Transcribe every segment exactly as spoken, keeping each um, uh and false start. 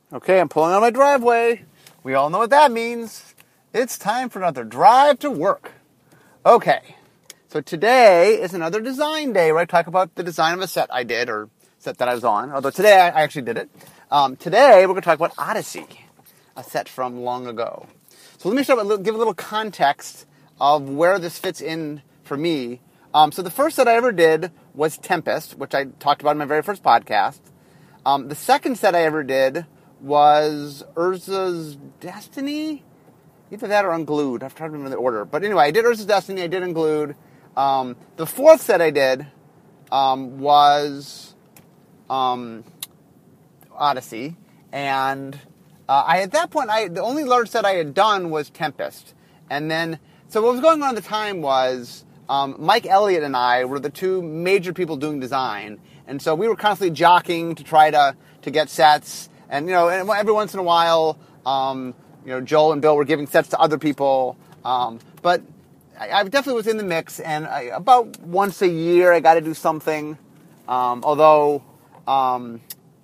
Okay, I'm pulling on my driveway. We all know what that means. It's time for another drive to work. Okay, so today is another design day where I talk about the design of a set I did, or set that I was on, although today I actually did it. Um, today we're going to talk about Odyssey, a set from long ago. So let me start with, give a little context of where this fits in for me. Um, so the first set I ever did was Tempest, which I talked about in my very first podcast. Um, the second set I ever did was Urza's Destiny? Either that or Unglued. I've tried to remember the order. But anyway, I did Urza's Destiny, I did Unglued. Um, the fourth set I did um, was um, Odyssey. And uh, I at that point, I the only large set I had done was Tempest. And then, so what was going on at the time was um, Mike Elliott and I were the two major people doing design. And so we were constantly jockeying to try to, to get sets. And, you know, every once in a while, um, you know, Joel and Bill were giving sets to other people. Um, but I, I definitely was in the mix. And I, about once a year, I got to do something. Um, although, um,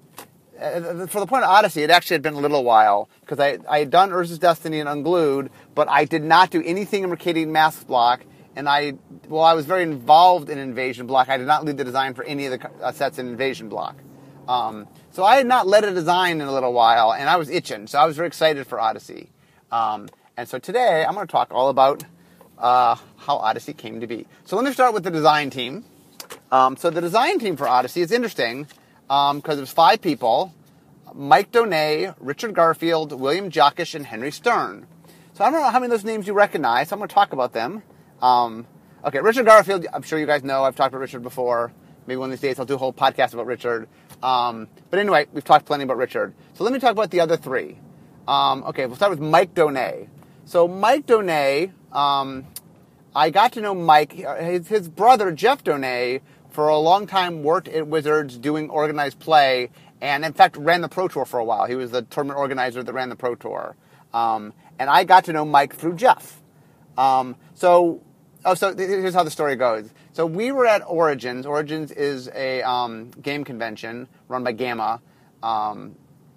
for the point of Odyssey, it actually had been a little while. Because I, I had done Urza's Destiny and Unglued, but I did not do anything in Mercadian Mask Block. And I, well, I was very involved in Invasion Block. I did not lead the design for any of the uh, sets in Invasion Block. Um, so I had not led a design in a little while, and I was itching. So I was very excited for Odyssey. Um, and so today, I'm going to talk all about uh, how Odyssey came to be. So let me start with the design team. Um, so the design team for Odyssey is interesting because um, there's five people: Mike Donay, Richard Garfield, William Jockish, and Henry Stern. So I don't know how many of those names you recognize. So I'm going to talk about them. Um, okay, Richard Garfield, I'm sure you guys know. I've talked about Richard before. Maybe one of these days I'll do a whole podcast about Richard. Um, but anyway, we've talked plenty about Richard. So let me talk about the other three. Um, okay, we'll start with Mike Donay. So Mike Donay, um, I got to know Mike. His, his brother, Jeff Donay, for a long time worked at Wizards doing organized play, and in fact ran the Pro Tour for a while. He was the tournament organizer that ran the Pro Tour. Um, and I got to know Mike through Jeff. Um, so... Oh, so here's how the story goes. So we were at Origins. Origins is a um, game convention run by Gamma. Um,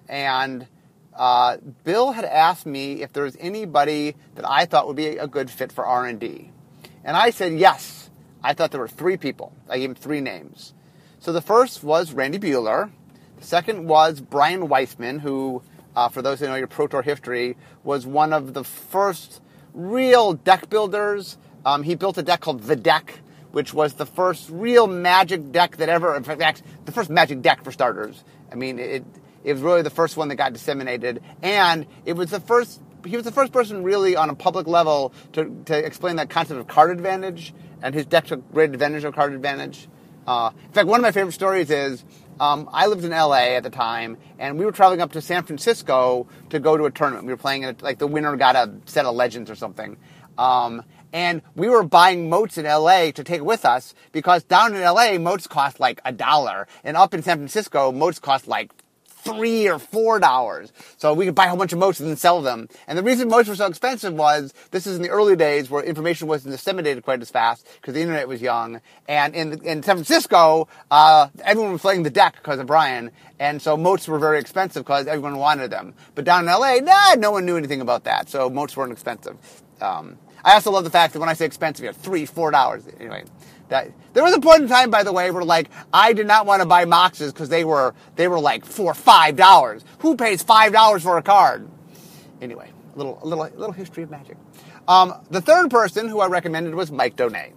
and uh, Bill had asked me if there was anybody that I thought would be a good fit for R and D. And I said yes. I thought there were three people. I gave him three names. So the first was Randy Buehler. The second was Brian Weissman, who, uh, for those who know your Pro Tour history, was one of the first real deck builders. Um, he built a deck called The Deck, which was the first real Magic deck that ever, in fact, the first Magic deck for starters. I mean, it it was really the first one that got disseminated, and it was the first, he was the first person really on a public level to, to explain that concept of card advantage, and his deck took great advantage of card advantage. Uh, in fact, one of my favorite stories is, um, I lived in L A at the time, and we were traveling up to San Francisco to go to a tournament. We were playing, in a, like the winner got a set of Legends or something. Um, and we were buying moats in L A to take with us because down in L A, moats cost like a dollar. And up in San Francisco, moats cost like three or four dollars. So we could buy a whole bunch of moats and then sell them. And the reason moats were so expensive was this is in the early days where information wasn't disseminated quite as fast because the internet was young. And in, in San Francisco, uh, everyone was playing the deck because of Brian. And so moats were very expensive because everyone wanted them. But down in L A, nah, no one knew anything about that. So moats weren't expensive. Um, I also love the fact that when I say expensive, you know, three, four dollars. Anyway, that there was a point in time, by the way, where like I did not want to buy Moxes because they were they were like four, five dollars. Who pays five dollars for a card? Anyway, a little, a little, a little history of Magic. Um, the third person who I recommended was Mike Donay.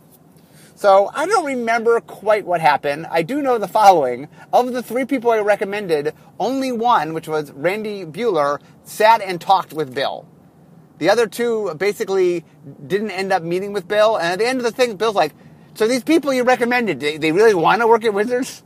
So I don't remember quite what happened. I do know the following: of the three people I recommended, only one, which was Randy Buehler, sat and talked with Bill. The other two basically didn't end up meeting with Bill. And at the end of the thing, Bill's like, so these people you recommended, they, they really want to work at Wizards?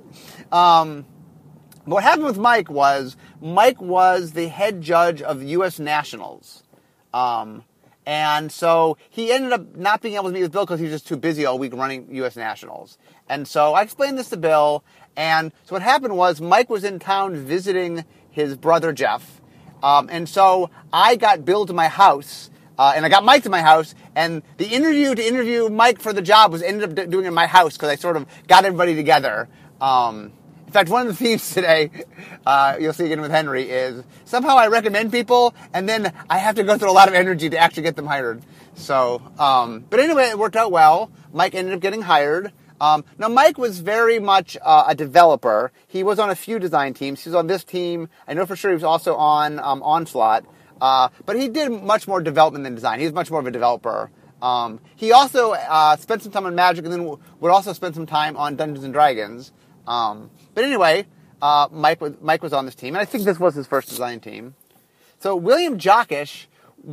Um, what happened with Mike was, Mike was the head judge of the U S Nationals. Um, and so he ended up not being able to meet with Bill because he was just too busy all week running U S Nationals. And so I explained this to Bill. And so what happened was Mike was in town visiting his brother Jeff. Um, and so I got Bill to my house, uh, and I got Mike to my house, and the interview to interview Mike for the job was ended up doing in my house because I sort of got everybody together. Um, In fact, one of the themes today, uh, you'll see again with Henry, is somehow I recommend people, and then I have to go through a lot of energy to actually get them hired. So, um, but anyway, it worked out well. Mike ended up getting hired. Um, now, Mike was very much uh, a developer. He was on a few design teams. He was on this team. I know for sure he was also on um, Onslaught. Uh, but he did much more development than design. He was much more of a developer. Um, he also uh, spent some time on Magic, and then would also spend some time on Dungeons and Dragons. Um, but anyway, uh, Mike was Mike was on this team, and I think this was his first design team. So William Jockish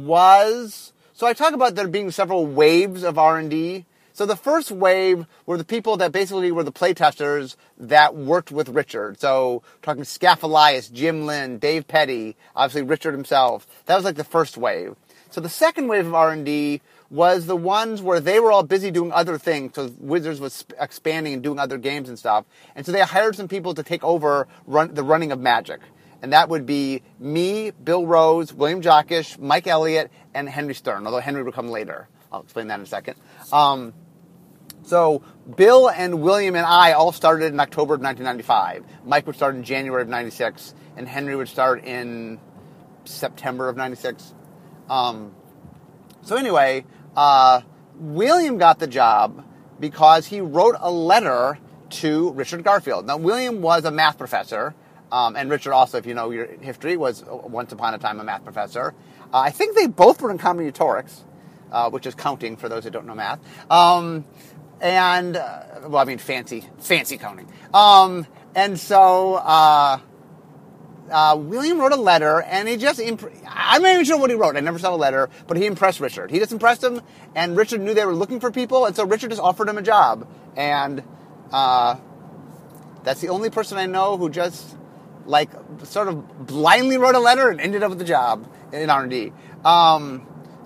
was. So I talk about there being several waves of R and D. So the first wave were the people that basically were the playtesters that worked with Richard. So talking Scaphalias, Jim Lynn, Dave Petty, obviously Richard himself. That was like the first wave. So the second wave of R and D was the ones where they were all busy doing other things. So Wizards was expanding and doing other games and stuff. And so they hired some people to take over run, the running of Magic. And that would be me, Bill Rose, William Jockish, Mike Elliott, and Henry Stern, although Henry would come later. I'll explain that in a second. Um, so Bill and William and I all started in October of nineteen ninety-five. Mike would start in January of ninety-six, and Henry would start in September of ninety-six. Um, so anyway, uh, William got the job because he wrote a letter to Richard Garfield. Now, William was a math professor, um, and Richard also, if you know your history, was once upon a time a math professor. Uh, I think they both were in combinatorics, uh, which is counting for those who don't know math. Um, and, uh, well, I mean, fancy, fancy counting. Um, and so, uh, Uh, William wrote a letter, and he just, imp- I'm not even sure what he wrote. I never saw a letter, but he impressed Richard. He just impressed him, and Richard knew they were looking for people, and so Richard just offered him a job. And uh, that's the only person I know who just, like, sort of blindly wrote a letter and ended up with the job in R and D. Um,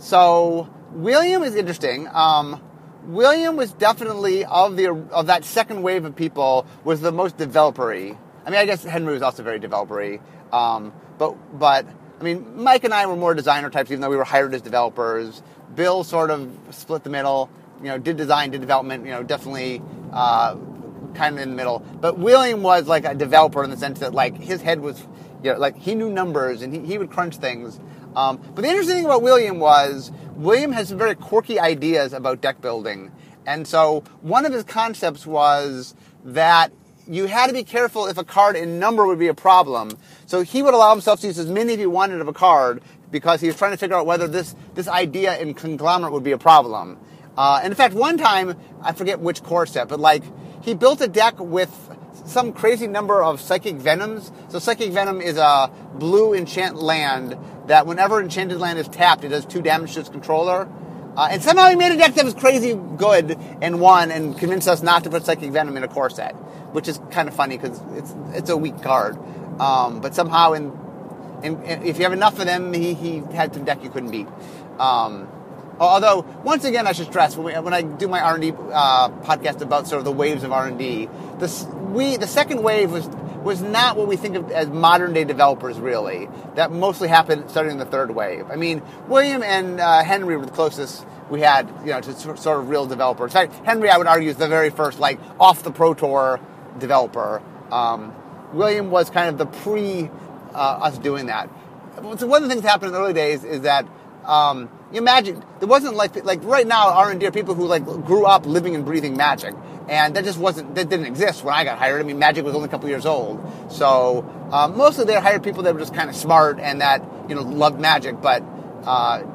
so William is interesting. Um, William was definitely, of the of that second wave of people, was the most developer-y. I mean, I guess Henry was also very developer-y. Um, but, but, I mean, Mike and I were more designer types, even though we were hired as developers. Bill sort of split the middle, you know, did design, did development, you know, definitely uh, kind of in the middle. But William was like a developer in the sense that, like, his head was, you know, like, he knew numbers and he, he would crunch things. Um, but the interesting thing about William was, William has some very quirky ideas about deck building. And so one of his concepts was that you had to be careful if a card in number would be a problem. So he would allow himself to use as many as he wanted of a card because he was trying to figure out whether this, this idea in conglomerate would be a problem. Uh, and in fact, one time, I forget which core set, but like, he built a deck with some crazy number of Psychic Venoms. So Psychic Venom is a blue enchant land that whenever enchanted land is tapped, it does two damage to its controller. Uh, and somehow he made a deck that was crazy good and won and convinced us not to put Psychic Venom in a core set, which is kind of funny because it's it's a weak card. Um, but somehow, in, in, in if you have enough of them, he, he had some deck you couldn't beat. Um, although, once again, I should stress, when, we, when I do my R and D uh, podcast about sort of the waves of R and D, the, we, the second wave was was not what we think of as modern-day developers, really. That mostly happened starting in the third wave. I mean, William and uh, Henry were the closest we had, you know, to sort of real developers. In fact, Henry, I would argue, is the very first, like, off-the-Pro Tour developer. Um, William was kind of the pre uh, us doing that. So one of the things that happened in the early days is that, um, you imagine, there wasn't like, like right now, R and D are people who, like, grew up living and breathing Magic. And that just wasn't, that didn't exist when I got hired. I mean, Magic was only a couple years old. So, um, mostly they hired people that were just kind of smart and that, you know, loved Magic. But, uh,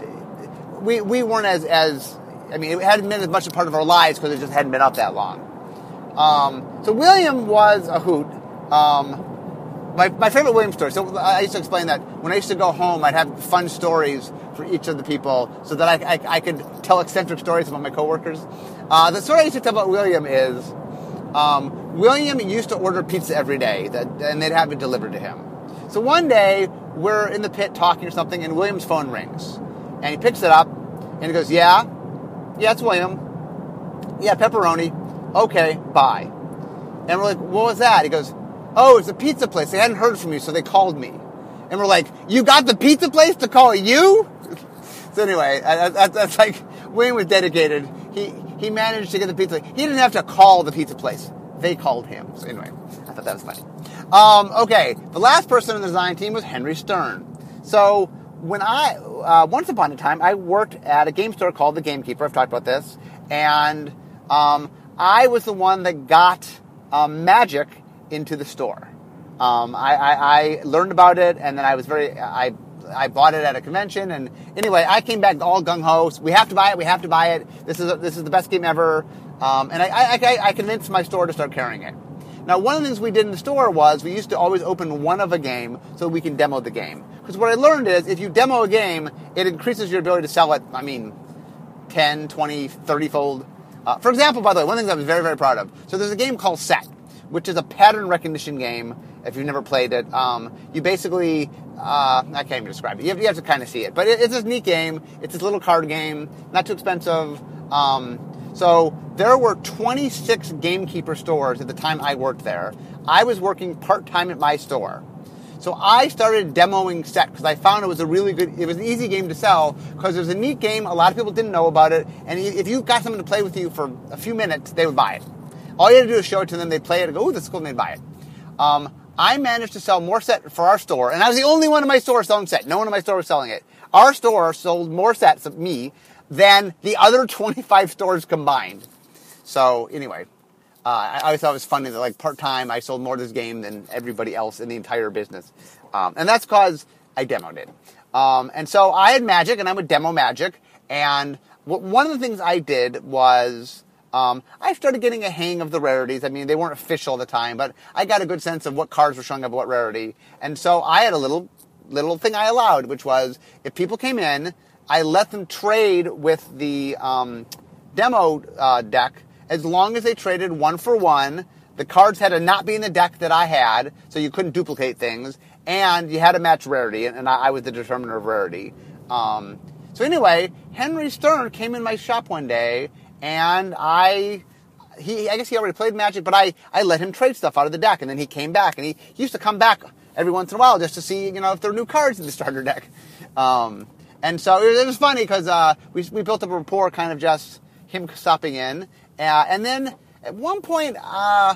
we, we weren't as, as, I mean, it hadn't been as much a part of our lives because it just hadn't been up that long. Um, so William was a hoot. Um, my, my favorite William story, so I used to explain that when I used to go home, I'd have fun stories for each of the people so that I, I, I could tell eccentric stories about my coworkers. Uh, the story I used to tell about William is, um, William used to order pizza every day, that, and they'd have it delivered to him. So one day, we're in the pit talking or something, and William's phone rings. And he picks it up, and he goes, yeah? Yeah, it's William. Yeah, pepperoni. Okay, bye. And we're like, what was that? He goes, oh, it's a pizza place. They hadn't heard from you, so they called me. And we're like, you got the pizza place to call you? So anyway, that's, that's like, William was dedicated. He he managed to get the pizza. He didn't have to call the pizza place. They called him. So anyway, I thought thought that was funny. Um, okay, the last person on the design team was Henry Stern. So when I, uh, once upon a time, I worked at a game store called The Gamekeeper. I've talked about this. And um, I was the one that got um, Magic into the store. Um, I, I, I learned about it, and then I was very, I I bought it at a convention, and anyway, I came back all gung-ho. We have to buy it, we have to buy it. This is a, this is the best game ever. Um, and I, I, I convinced my store to start carrying it. Now, one of the things we did in the store was we used to always open one of a game so we can demo the game. Because what I learned is if you demo a game, it increases your ability to sell it, I mean, ten, twenty, thirty-fold. Uh, for example, by the way, one of the things I was very, very proud of. So there's a game called Set, which is a pattern recognition game. If you've never played it, um, you basically, uh, I can't even describe it. You have, you have to kind of see it. But it, it's this neat game. It's this little card game, not too expensive. Um, so there were twenty-six Gamekeeper stores at the time I worked there. I was working part-time at my store. So I started demoing Set because I found it was a really good, it was an easy game to sell because it was a neat game. A lot of people didn't know about it. And if you got someone to play with you for a few minutes, they would buy it. All you had to do is show it to them. They'd play it and go, ooh, this is cool, and they'd buy it. Um, I managed to sell more Set for our store, and I was the only one in my store selling Set. No one in my store was selling it. Our store sold more Sets of me than the other twenty-five stores combined. So anyway, uh, I always thought it was funny that like part-time I sold more of this game than everybody else in the entire business. Um, and that's because I demoed it. Um, and so I had Magic, and I would demo Magic, and w- one of the things I did was... Um, I started getting a hang of the rarities. I mean, they weren't official at the time, but I got a good sense of what cards were showing up at what rarity. And so I had a little little thing I allowed, which was if people came in, I let them trade with the um, demo uh, deck as long as they traded one for one. The cards had to not be in the deck that I had, so you couldn't duplicate things, and you had to match rarity, and I, I was the determiner of rarity. Um, so anyway, Henry Stern came in my shop one day, and I, he, I guess he already played Magic, but I, I let him trade stuff out of the deck, and then he came back, and he, he used to come back every once in a while just to see, you know, if there were new cards in the starter deck. Um, and so it was, it was funny because uh, we we built up a rapport, kind of just him stopping in, uh, and then at one point uh,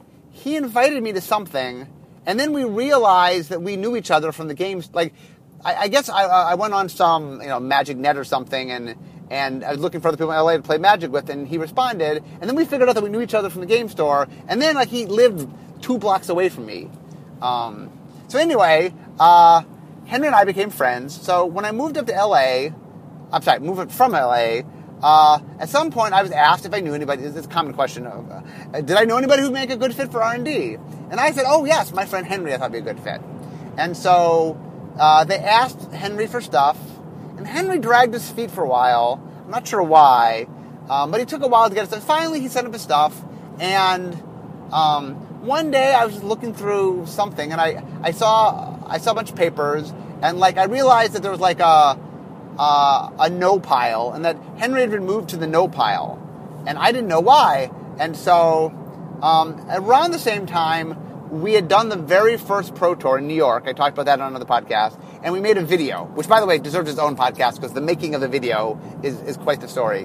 he invited me to something, and then we realized that we knew each other from the games. Like, I, I guess I, I went on some, you know, Magic Net or something, and. And I was looking for other people in L A to play Magic with, and he responded. And then we figured out that we knew each other from the game store. And then, like, he lived two blocks away from me. Um, so anyway, uh, Henry and I became friends. So when I moved up to L A, I'm sorry, moved from L A, uh, at some point I was asked if I knew anybody. This is a common question. Of, uh, did I know anybody who'd make a good fit for R and D? And I said, oh, yes, my friend Henry I thought would be a good fit. And so uh, they asked Henry for stuff. And Henry dragged his feet for a while. I'm not sure why, um, but he took a while to get it done. Finally, he set up his stuff, and um, one day I was just looking through something, and I, I saw I saw a bunch of papers, and like I realized that there was like a uh, a no pile, and that Henry had been moved to the no pile, and I didn't know why. And so um, around the same time, we had done the very first Pro Tour in New York. I talked about that on another podcast. And we made a video, which, by the way, deserves its own podcast because the making of the video is, is quite the story.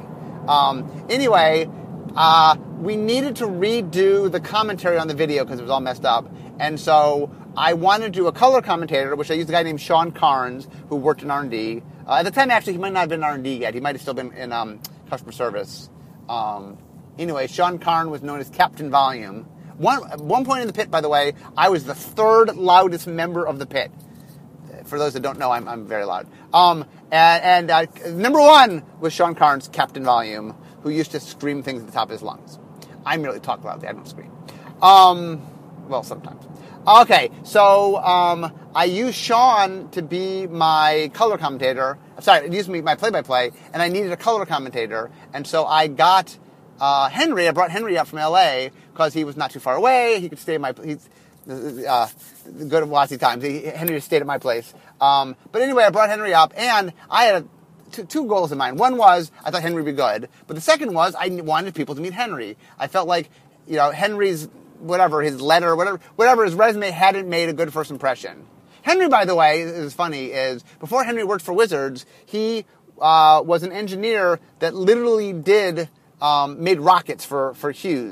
Um, anyway, uh, we needed to redo the commentary on the video because it was all messed up. And so I wanted to do a color commentator, which I used a guy named Sean Carnes, who worked in R and D. Uh, at the time, actually, he might not have been in R and D yet. He might have still been in um, customer service. Um, anyway, Sean Carnes was known as Captain Volume. One, at one point in the pit, by the way, I was the third loudest member of the pit. For those that don't know, I'm, I'm very loud. Um, and and uh, number one was Sean Carnes, Captain Volume, who used to scream things at the top of his lungs. I merely talk loudly. I don't scream. Um, well, sometimes. Okay, so um, I used Sean to be my color commentator. I'm sorry, it used to be my play-by-play, and I needed a color commentator. And so I got uh, Henry. I brought Henry up from L A because he was not too far away. He could stay in my... He's, Uh, good at Wassy times. He, Henry stayed at my place. Um, but anyway, I brought Henry up, and I had a, two, two goals in mind. One was I thought Henry would be good, but the second was I wanted people to meet Henry. I felt like, you know, Henry's whatever his letter, whatever, whatever his resume hadn't made a good first impression. Henry, by the way, is funny. Is before Henry worked for Wizards, he uh, was an engineer that literally did um, made rockets for for Hughes.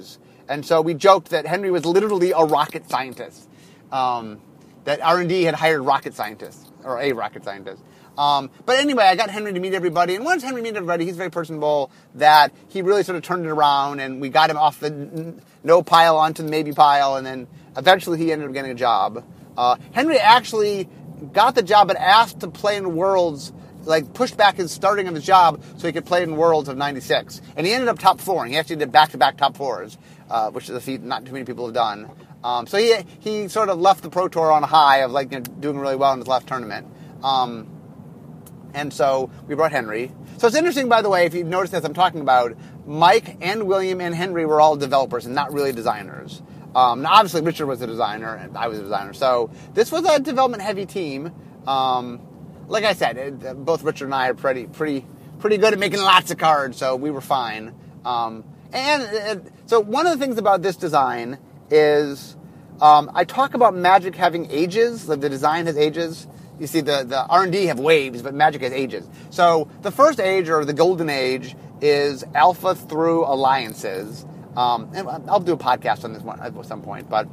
And so we joked that Henry was literally a rocket scientist. Um, that R and D had hired rocket scientists, or a rocket scientist. Um, but anyway, I got Henry to meet everybody, and once Henry met everybody, he's very personable, that he really sort of turned it around, and we got him off the no pile onto the maybe pile, and then eventually he ended up getting a job. Uh, Henry actually got the job, but asked to play in Worlds, like pushed back his starting of his job so he could play in Worlds of ninety-six. And he ended up top four, and he actually did back-to-back top fours, uh, which is a feat not too many people have done. Um, so he he sort of left the Pro Tour on a high of like you know, doing really well in his last tournament. Um, and so we brought Henry. So it's interesting, by the way, if you've noticed as I'm talking about, Mike and William and Henry were all developers and not really designers. Um, now obviously Richard was a designer and I was a designer. So this was a development-heavy team. Um, like I said, it, both Richard and I are pretty pretty pretty good at making lots of cards, so we were fine. Um, and it, so one of the things about this design is um, I talk about Magic having ages, like the design has ages. You see, the, the R and D have waves, but Magic has ages. So the first age, or the golden age, is alpha through alliances. Um, and I'll do a podcast on this one at some point. But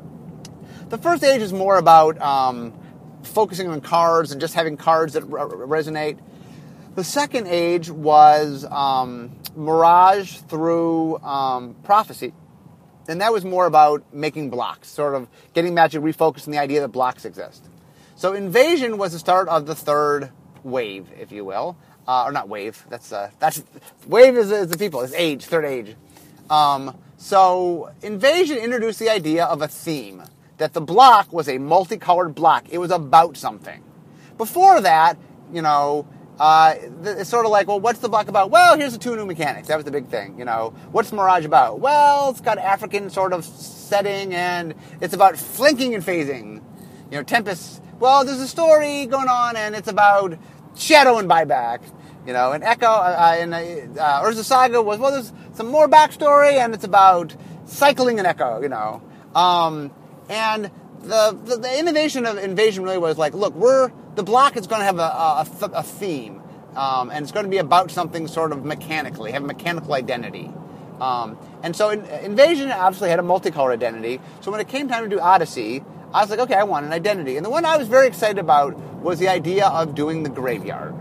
the first age is more about um, focusing on cards and just having cards that r- resonate. The second age was um, Mirage through um, Prophecy. And that was more about making blocks, sort of getting Magic refocused on the idea that blocks exist. So Invasion was the start of the third wave, if you will. Uh, or not wave, that's, uh, that's, wave is, is the people, it's age, third age. Um, so Invasion introduced the idea of a theme, that the block was a multicolored block. It was about something. Before that, you know, uh, it's sort of like, well, what's the block about? Well, here's the two new mechanics. That was the big thing, you know. What's Mirage about? Well, it's got African sort of setting, and it's about flanking and phasing. You know, Tempest, well, there's a story going on, and it's about shadow and buyback. You know, and Echo, uh, and uh, Urza Saga was, well, there's some more backstory, and it's about cycling and Echo, you know. Um, and the, the the innovation of Invasion really was like, look, we're, the block is going to have a, a, a theme, um, and it's going to be about something sort of mechanically, have a mechanical identity. Um, and so in, Invasion obviously had a multicolor identity, so when it came time to do Odyssey, I was like, okay, I want an identity. And the one I was very excited about was the idea of doing the graveyard.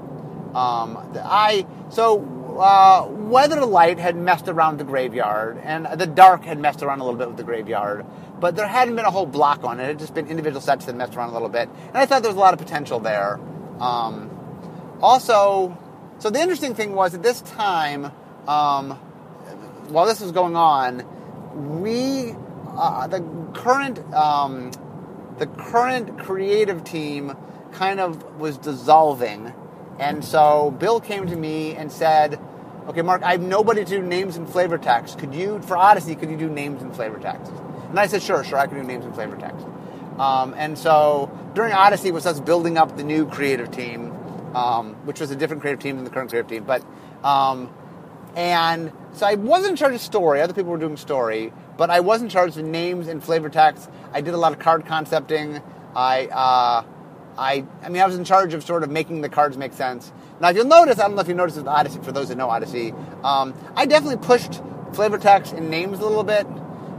Um, I so uh, Weatherlight had messed around with the graveyard, and the Dark had messed around a little bit with the graveyard, but there hadn't been a whole block on it. It had just been individual sets that messed around a little bit, and I thought there was a lot of potential there. Um, also, so the interesting thing was at this time, um, while this was going on, we uh, the current um, the current creative team kind of was dissolving. And so Bill came to me and said, okay, Mark, I have nobody to do names and flavor text. Could you, for Odyssey, could you do names and flavor text? And I said, sure, sure, I can do names and flavor text. Um, and so during Odyssey was us building up the new creative team, um, which was a different creative team than the current creative team. But um, and so I wasn't in charge of story. Other people were doing story. But I was in charge of names and flavor text. I did a lot of card concepting. I... Uh, I I mean, I was in charge of sort of making the cards make sense. Now, if you'll notice, I don't know if you noticed with Odyssey, for those that know Odyssey, um, I definitely pushed flavor text and names a little bit.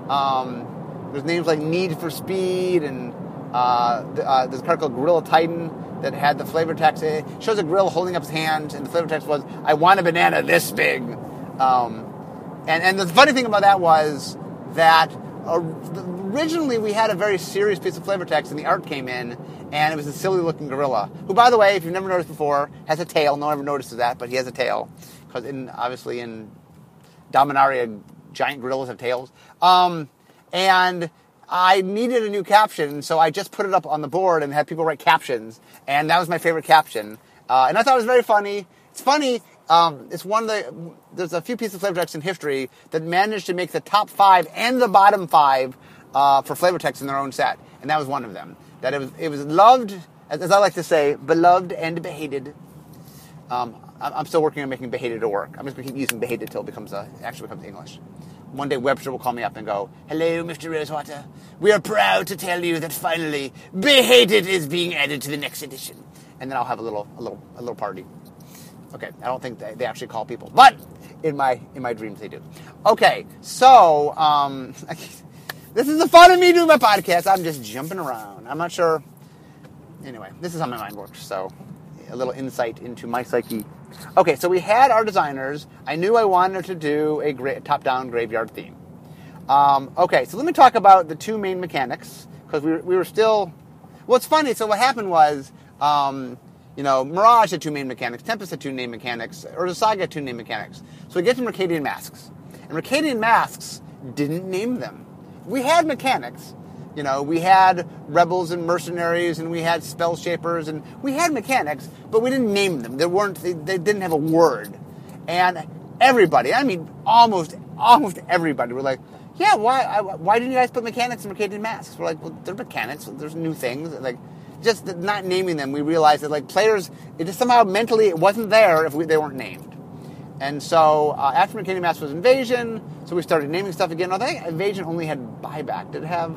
Um, there's names like Need for Speed, and uh, the, uh, there's a card called Gorilla Titan that had the flavor text. It shows a gorilla holding up his hand, and the flavor text was, I want a banana this big. Um, and, and the funny thing about that was that uh, originally we had a very serious piece of flavor text, and the art came in, and it was a silly-looking gorilla, who, by the way, if you've never noticed before, has a tail. No one ever notices that, but he has a tail. Because in obviously in Dominaria, giant gorillas have tails. Um, and I needed a new caption, so I just put it up on the board and had people write captions. And that was my favorite caption. Uh, and I thought it was very funny. It's funny. Um, it's one of the... There's a few pieces of flavor text in history that managed to make the top five and the bottom five uh, for flavor text in their own set. And that was one of them. That it was, it was loved, as, as I like to say, beloved and behated. Um, I'm still working on making behated to work. I'm just going to keep using behated till it becomes a, actually becomes English. One day Webster will call me up and go, hello, Mister Rosewater. We are proud to tell you that finally behated is being added to the next edition. And then I'll have a little, a little, a little party. Okay, I don't think they, they actually call people. But in my in my dreams they do. Okay, so um, this is the fun of me doing my podcast. I'm just jumping around. I'm not sure. Anyway, this is how my mind works. So a little insight into my psyche. Okay, so we had our designers. I knew I wanted to do a gra- top-down graveyard theme. Um, okay, so let me talk about the two main mechanics, because we were, we were still... Well, it's funny. So what happened was, um, you know, Mirage had two main mechanics, Tempest had two main mechanics, Urza Saga had two main mechanics. So we get to Mercadian Masks. And Mercadian Masks didn't name them. We had mechanics. You know, we had rebels and mercenaries, and we had spell shapers, and we had mechanics, but we didn't name them. They weren't. They, they didn't have a word. And everybody, I mean, almost, almost everybody, were like, "Yeah, why? I, why didn't you guys put mechanics in Mercadian Masks?" We're like, "Well, they're mechanics. There's new things." Like, just not naming them, we realized that like players, it just somehow mentally it wasn't there if we, they weren't named. And so uh, after Mercadian Masks was Invasion, so we started naming stuff again. I think Invasion only had buyback. Did it have?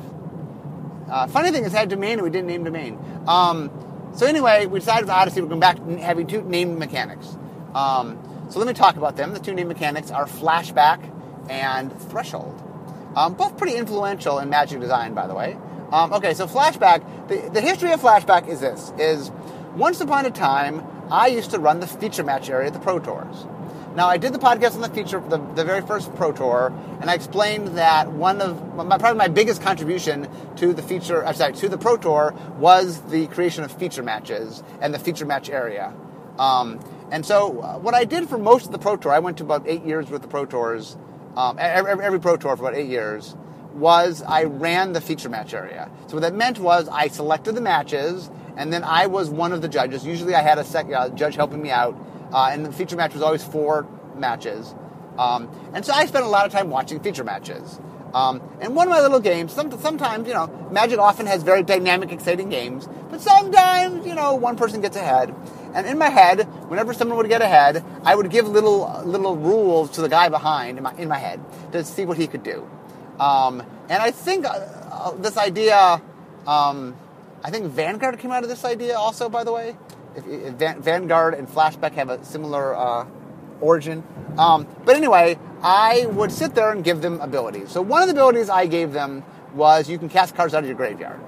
Uh, funny thing is, it had domain, and we didn't name domain. Um, so anyway, we decided with Odyssey we're going back to having two named mechanics. Um, so let me talk about them. The two named mechanics are Flashback and Threshold. Um, both pretty influential in Magic design, by the way. Um, okay, so Flashback, the, the history of Flashback is this, is once upon a time, I used to run the feature match area at the Pro Tours. Now, I did the podcast on the feature, the, the very first Pro Tour, and I explained that one of, my, probably my biggest contribution to the feature, I'm sorry, to the Pro Tour was the creation of feature matches and the feature match area. Um, and so, uh, what I did for most of the Pro Tour, I went to about eight years with the Pro Tours, um, every, every Pro Tour for about eight years, was I ran the feature match area. So what that meant was I selected the matches, and then I was one of the judges. Usually I had a sec, uh, judge helping me out. Uh, and the feature match was always four matches. Um, and so I spent a lot of time watching feature matches. Um, and one of my little games, some, sometimes, you know, Magic often has very dynamic, exciting games, but sometimes, you know, one person gets ahead. And in my head, whenever someone would get ahead, I would give little little rules to the guy behind in my, in my head to see what he could do. Um, and I think uh, uh, this idea, um, I think Vanguard came out of this idea also, by the way. If, if Van, Vanguard and Flashback have a similar uh, origin. Um, but anyway, I would sit there and give them abilities. So one of the abilities I gave them was you can cast cards out of your graveyard.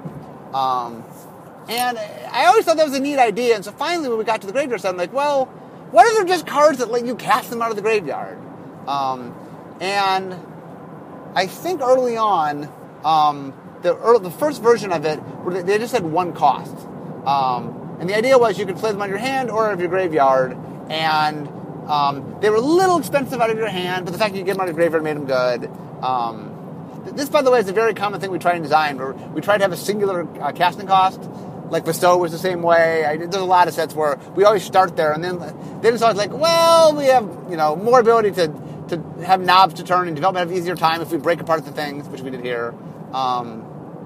Um, and I always thought that was a neat idea. And so finally when we got to the graveyard, I'm like, well, what if they're just cards that let you cast them out of the graveyard? Um, and I think early on, um, the, early, the first version of it, they just had one cost. Um, And the idea was you could play them on your hand or out of your graveyard, and um, they were a little expensive out of your hand, but the fact that you get them out of your graveyard made them good. Um, this, by the way, is a very common thing we try in design, where we try to have a singular uh, casting cost. Like Bestow was the same way. I, there's a lot of sets where we always start there, and then then it's always like, well, we have you know more ability to, to have knobs to turn and development have easier time if we break apart the things, which we did here. Um,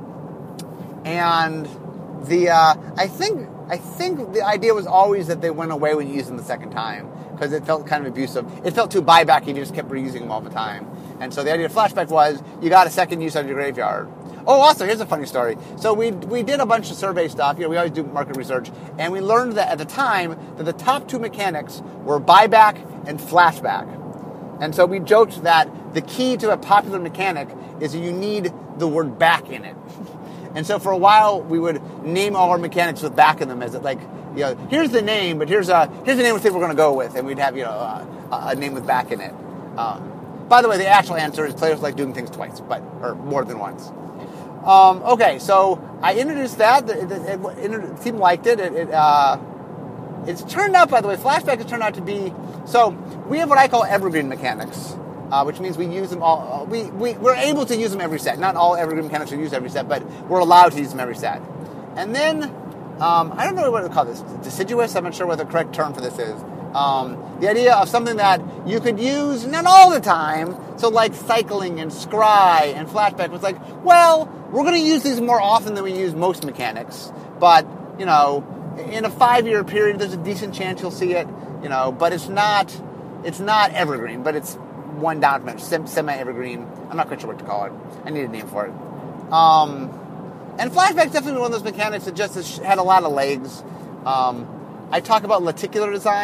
and the uh, I think. I think the idea was always that they went away when you used them the second time, because it felt kind of abusive. It felt too buyback if you just kept reusing them all the time. And so the idea of Flashback was you got a second use out of your graveyard. Oh, also, here's a funny story. So we we did a bunch of survey stuff. You know, we always do market research. And we learned that at the time that the top two mechanics were buyback and Flashback. And so we joked that the key to a popular mechanic is that you need the word back in it. And so for a while, we would name all our mechanics with back in them as it like, you know, here's the name, but here's a here's the name we think we're going to go with, and we'd have you know a, a name with back in it. Um, by the way, the actual answer is players like doing things twice, but or more than once. Um, okay, so I introduced that. The, the, it, the team liked it. It, it uh, it's turned out, by the way, Flashback has turned out to be so. We have what I call evergreen mechanics. Uh, which means we use them all. We, we, we're able to use them every set. Not all evergreen mechanics are used every set, but we're allowed to use them every set. And then, um, I don't know what to call this. Deciduous? I'm not sure what the correct term for this is. Um, the idea of something that you could use not all the time. So like cycling and scry and Flashback was like, well, we're going to use these more often than we use most mechanics. But, you know, in a five-year period, there's a decent chance you'll see it. You know, but it's not, it's not evergreen, but it's one down, semi-evergreen. I'm not quite sure what to call it. I need a name for it. Um, and Flashback's definitely one of those mechanics that just had a lot of legs. Um, I talk about lenticular design.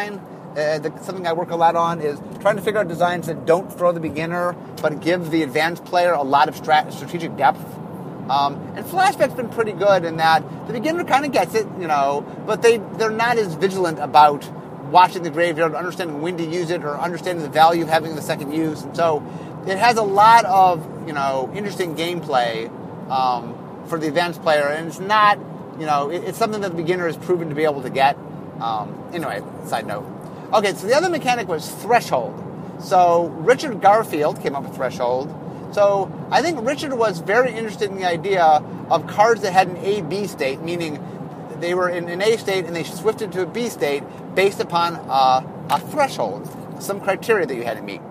Uh, the, something I work a lot on is trying to figure out designs that don't throw the beginner, but give the advanced player a lot of strat- strategic depth. Um, and Flashback's been pretty good in that the beginner kind of gets it, you know, but they, they're not as vigilant about watching the graveyard, understanding when to use it, or understanding the value of having the second use. And so it has a lot of, you know, interesting gameplay um, for the advanced player, and it's not, you know, it, it's something that the beginner has proven to be able to get. Um, anyway, side note. Okay, so the other mechanic was Threshold. So Richard Garfield came up with Threshold. So I think Richard was very interested in the idea of cards that had an A B state, meaning they were in an A state and they swifted to a B state based upon uh, a threshold, some criteria that you had to meet.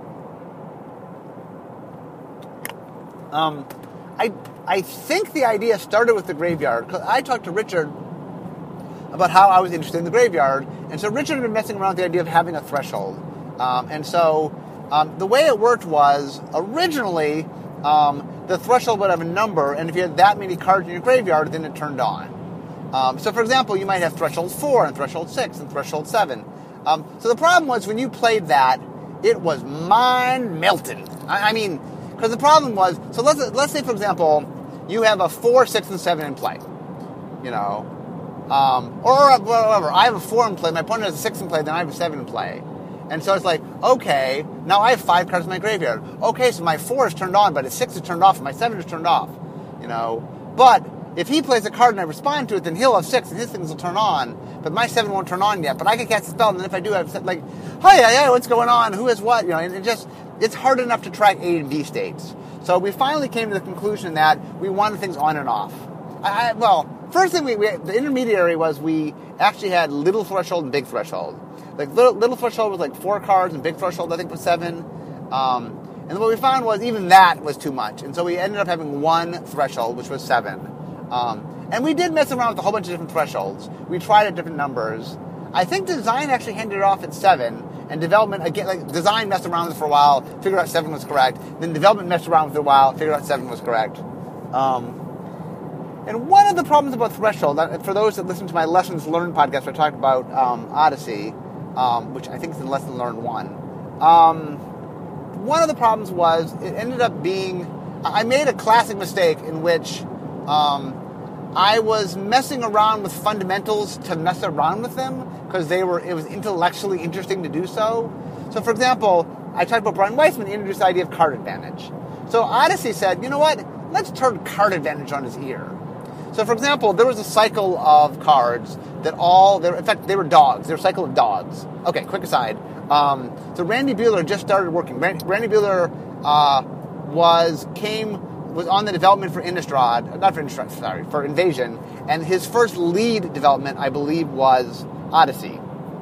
Um, I I think the idea started with the graveyard, because I talked to Richard about how I was interested in the graveyard, and so Richard had been messing around with the idea of having a threshold. Um, and so um, the way it worked was, originally, um, the threshold would have a number, and if you had that many cards in your graveyard, then it turned on. Um, so, for example, you might have threshold four, and threshold six, and threshold seven. Um, so the problem was, when you played that, it was mind-melting. I, I mean, because the problem was, so let's let's say, for example, you have a four, six, and seven in play. You know, um, or whatever. I have a four in play, my opponent has a six in play, then I have a seven in play. And so it's like, okay, now I have five cards in my graveyard. Okay, so my four is turned on, but his six is turned off, and my seven is turned off. You know, but if he plays a card and I respond to it, then he'll have six, and his things will turn on, but my seven won't turn on yet. But I can cast a spell, and then if I do, I've said, like, hi, hi, hi, what's going on? Who has what? You know, and it just, it's hard enough to track A and B states. So we finally came to the conclusion that we wanted things on and off. I, I, well, first thing we, we, the intermediary was we actually had little threshold and big threshold. Like, little, little threshold was like four cards, and big threshold, I think, was seven. Um, and what we found was even that was too much. And so we ended up having one threshold, which was seven. Um, and we did mess around with a whole bunch of different thresholds. We tried at different numbers. I think design actually handed it off at seven, and development, again, like, design messed around with it for a while, figured out seven was correct. Then development messed around with it a while, figured out seven was correct. Um, and one of the problems about threshold, for those that listen to my Lessons Learned podcast where I talked about um, Odyssey, um, which I think is in Lesson Learned one, um, one of the problems was it ended up being, I made a classic mistake in which um, I was messing around with fundamentals to mess around with them, because they were, it was intellectually interesting to do so. So, for example, I talked about Brian Weissman, he introduced the idea of card advantage. So Odyssey said, you know what, let's turn card advantage on his ear. So, for example, there was a cycle of cards that all, they were, in fact, they were dogs. They were a cycle of dogs. Okay, quick aside. Um, so Randy Buehler just started working. Randy, Randy Buehler uh, was, came, was on the development for Innistrad, not for Innistrad, sorry, for Invasion, and his first lead development, I believe, was Odyssey.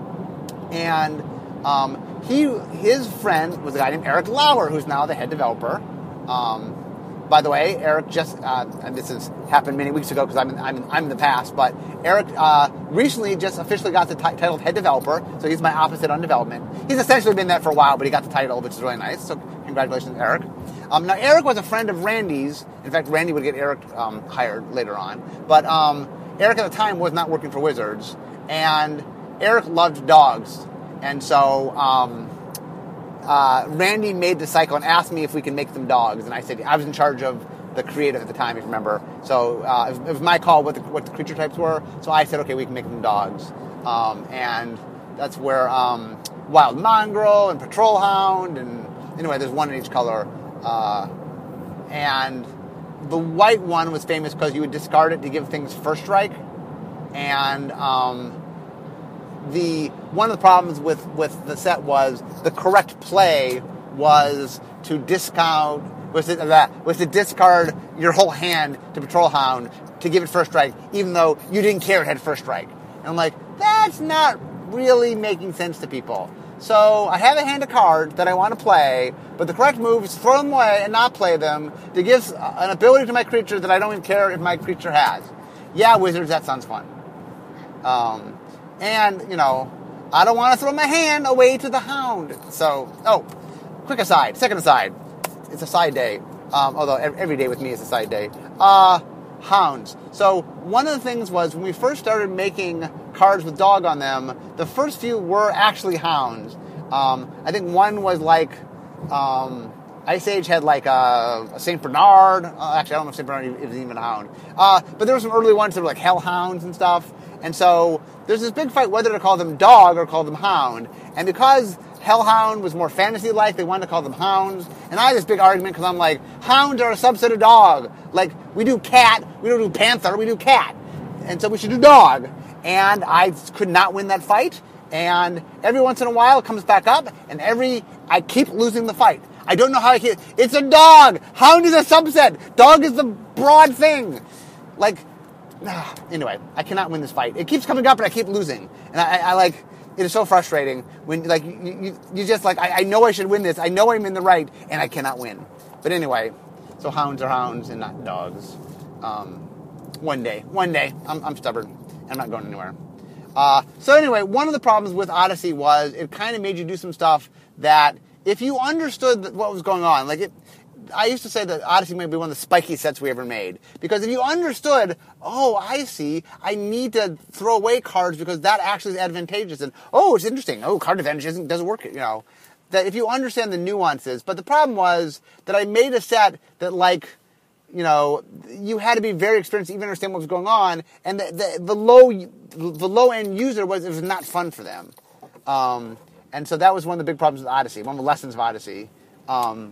And um, he, his friend was a guy named Eric Lauer, who's now the head developer. Um, by the way, Eric just, uh, and this has happened many weeks ago because I'm in, I'm, in, I'm in the past, but Eric uh, recently just officially got the t- title of head developer, so he's my opposite on development. He's essentially been that for a while, but he got the title, which is really nice, so congratulations, Eric. Um, now, Eric was a friend of Randy's. In fact, Randy would get Eric um, hired later on, but um, Eric at the time was not working for Wizards, and Eric loved dogs, and so um, uh, Randy made the cycle and asked me if we can make them dogs, and I said I was in charge of the creative at the time, if you remember. So uh, it was my call what the, what the creature types were. So I said, okay, we can make them dogs, um, and that's where um, Wild Mongrel and Patrol Hound, and anyway, there's one in each color, uh, and the white one was famous because you would discard it to give things first strike, and um, the one of the problems with, with the set was the correct play was to discount was to, uh, was to discard your whole hand to Patrol Hound to give it first strike, even though you didn't care it had first strike. And I'm like, that's not really making sense to people. So I have a hand of cards that I want to play, but the correct move is to throw them away and not play them to give an ability to my creature that I don't even care if my creature has. Yeah, Wizards, that sounds fun. Um, and, you know, I don't want to throw my hand away to the Hound. So, oh, quick aside, second aside. It's a side day, um, although every day with me is a side day. Uh, hounds. So one of the things was when we first started making cards with dog on them, the first few were actually hounds. Um, I think one was like, um, Ice Age had like a, a Saint Bernard. Uh, actually, I don't know if Saint Bernard is even a hound. Uh, but there were some early ones that were like hellhounds and stuff. And so there's this big fight whether to call them dog or call them hound. And because hellhound was more fantasy-like, they wanted to call them hounds. And I had this big argument because I'm like, hounds are a subset of dog. Like, we do cat, we don't do panther, we do cat. And so we should do dog. And I could not win that fight. And every once in a while it comes back up, and every I keep losing the fight. I don't know how I can. It's a dog. Hound is a subset. Dog is the broad thing. Like, anyway, I cannot win this fight. It keeps coming up, and I keep losing. And I, I like, it is so frustrating when, like, you, you, you just like, I, I know I should win this. I know I'm in the right, and I cannot win. But anyway, so hounds are hounds and not dogs. Um, one day, one day, I'm, I'm stubborn. I'm not going anywhere. Uh, so anyway, one of the problems with Odyssey was it kind of made you do some stuff that if you understood what was going on, like it, I used to say that Odyssey might be one of the spiky sets we ever made. Because if you understood, oh, I see, I need to throw away cards because that actually is advantageous. And, oh, it's interesting. Oh, card advantage isn't, doesn't work, you know. That if you understand the nuances. But the problem was that I made a set that, like, you know, you had to be very experienced to even understand what was going on. And the, the, the low the low-end user was, it was not fun for them. Um, and so that was one of the big problems with Odyssey, one of the lessons of Odyssey. Um,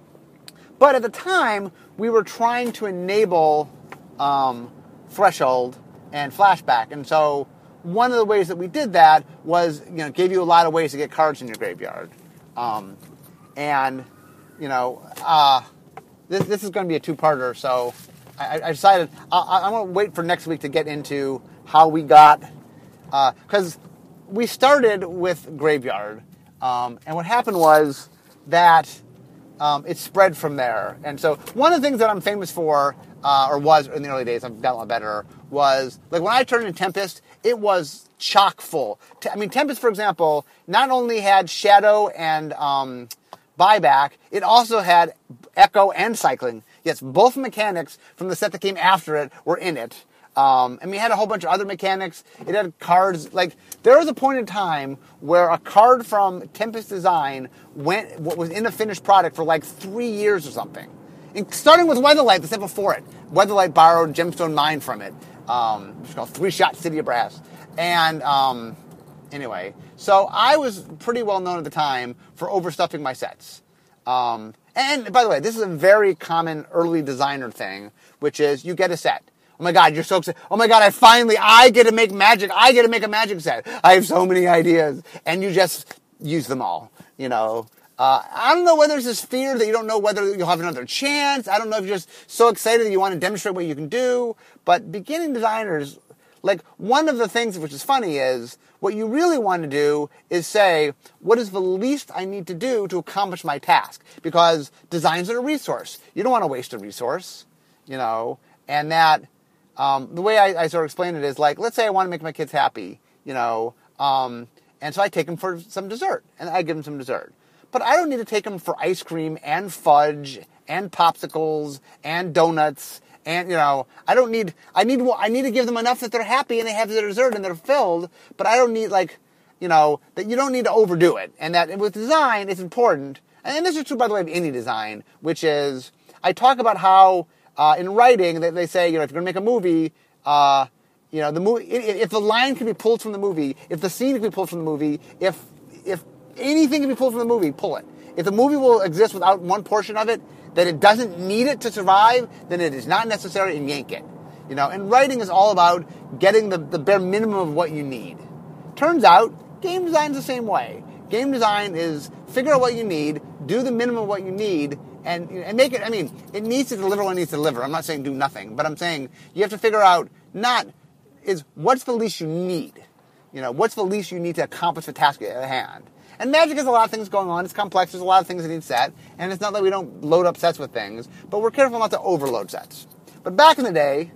but at the time, we were trying to enable um, Threshold and Flashback. And so one of the ways that we did that was, you know, gave you a lot of ways to get cards in your graveyard. Um, and, you know, uh, this, this is going to be a two-parter, so I, I decided I, I want to wait for next week to get into how we got, because uh, we started with Graveyard, um, and what happened was that um, it spread from there. And so one of the things that I'm famous for, uh, or was in the early days, I've gotten a lot better, was, like, when I turned into Tempest, it was chock full. I mean, Tempest, for example, not only had Shadow and um, Buyback, it also had Echo and Cycling. Yes, both mechanics from the set that came after it were in it. Um, and we had a whole bunch of other mechanics. It had cards. Like, there was a point in time where a card from Tempest Design went, what was in a finished product for like three years or something. And starting with Weatherlight, the set before it. Weatherlight borrowed Gemstone Mine from it. Um, which is called Three Shot City of Brass. And, um, anyway. So I was pretty well known at the time for overstuffing my sets. Um, and, by the way, this is a very common early designer thing, which is you get a set. Oh my God, you're so excited. Oh my God, I finally, I get to make magic. I get to make a magic set. I have so many ideas. And you just use them all, you know. Uh, I don't know whether there's this fear that you don't know whether you'll have another chance. I don't know if you're just so excited that you want to demonstrate what you can do. But beginning designers, like, one of the things which is funny is what you really want to do is say, what is the least I need to do to accomplish my task? Because designs are a resource. You don't want to waste a resource, you know, and that... Um, the way I, I sort of explain it is like, let's say I want to make my kids happy, you know, um, and so I take them for some dessert, and I give them some dessert. But I don't need to take them for ice cream and fudge and popsicles and donuts and, you know, I don't need, I need, I need to give them enough that they're happy and they have their dessert and they're filled, but I don't need, like, you know, that you don't need to overdo it. And that with design, it's important, and this is true, by the way, of any design, which is, I talk about how, Uh, in writing, they, they say, you know, if you're going to make a movie, uh, you know, the movie, if, if the line can be pulled from the movie, if the scene can be pulled from the movie, if if anything can be pulled from the movie, pull it. If the movie will exist without one portion of it, that it doesn't need it to survive, then it is not necessary, and yank it. You know, and writing is all about getting the, the bare minimum of what you need. Turns out, game design is the same way. Game design is figure out what you need, do the minimum of what you need, And, and make it, I mean, it needs to deliver what it needs to deliver. I'm not saying do nothing, but I'm saying you have to figure out not, is what's the least you need? You know, what's the least you need to accomplish the task at hand? And Magic has a lot of things going on. It's complex. There's a lot of things that need set. And it's not that we don't load up sets with things, but we're careful not to overload sets. But back in the day,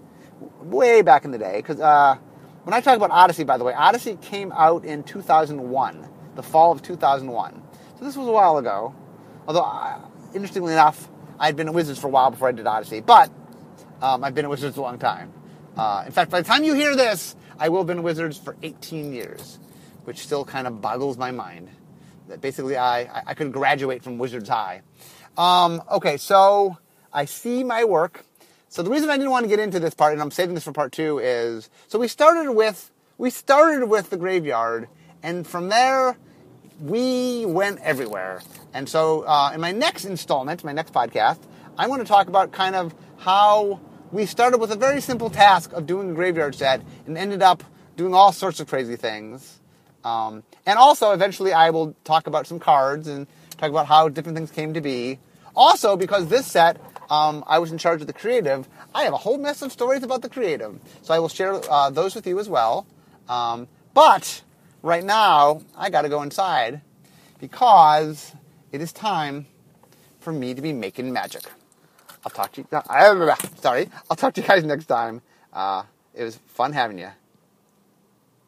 way back in the day, because uh, when I talk about Odyssey, by the way, Odyssey came out in two thousand one, the fall of two thousand one. So this was a while ago, although... I, Interestingly enough, I had been at Wizards for a while before I did Odyssey, but um, I've been at Wizards a long time. Uh, in fact, by the time you hear this, I will have been Wizards for eighteen years, which still kind of boggles my mind. That basically I, I could graduate from Wizards High. Um, okay, so I see my work. So the reason I didn't want to get into this part, and I'm saving this for part two, is so we started with we started with the graveyard, and from there we went everywhere. And so uh, in my next installment, my next podcast, I want to talk about kind of how we started with a very simple task of doing a graveyard set and ended up doing all sorts of crazy things. Um, and also, eventually, I will talk about some cards and talk about how different things came to be. Also, because this set, um, I was in charge of the creative, I have a whole mess of stories about the creative. So I will share uh, those with you as well. Um, but right now, I got to go inside because it is time for me to be making magic. I'll talk to you. Uh, sorry, I'll talk to you guys next time. Uh, it was fun having you.